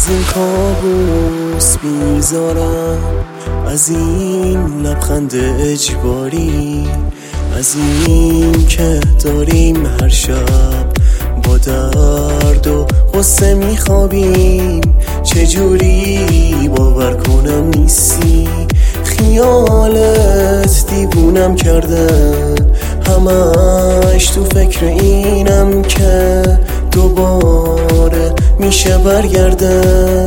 این کابوس بیزارم، از این لبخند اجباری، از این که داریم هر شب با درد و غصه میخوابیم. چجوری باور کنم نیستی، خیالت دیوونم کرده، همش تو فکر اینم که دوباره میشه برگرده،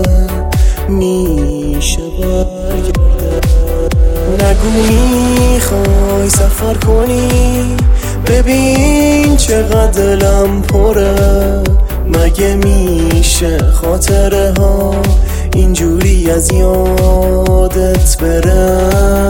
میشه برگرده. نگو میخوای سفر کنی، ببین چقدر دلم پره، مگه میشه خاطره ها اینجوری از یادت بره؟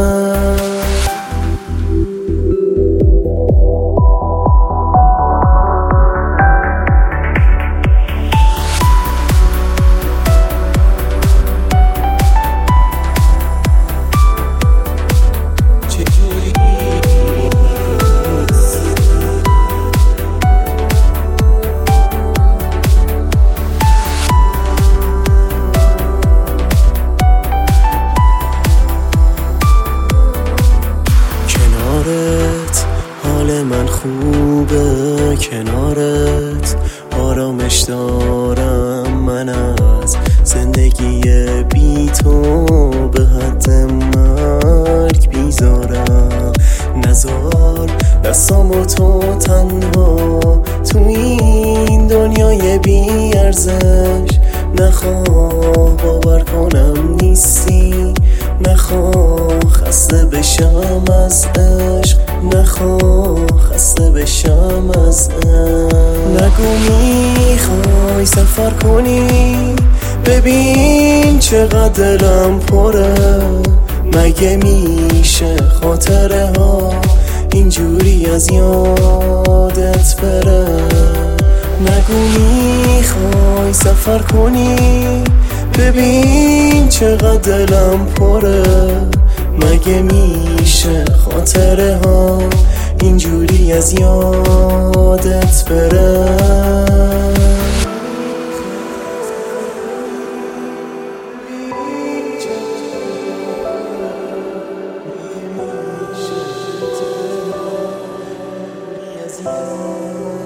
حال من خوبه کنارت، آرامش دارم من از زندگی بی تو، به حد مرگ بیزارم. نزار دستامو تو تنها تو این دنیای بی ارزش، نخواه باور کنم نیستی، نخواه خسته بشم از عشق، نخواه خسته بشم از عشق. نگو میخوای سفر کنی، ببین چقدر دلم پره، مگه میشه خاطره ها اینجوری از یادت بره؟ نگو میخوای سفر کنی، ببین چقدر دلم پره، مگه میشه خاطره ها اینجوری از یادت بره؟ از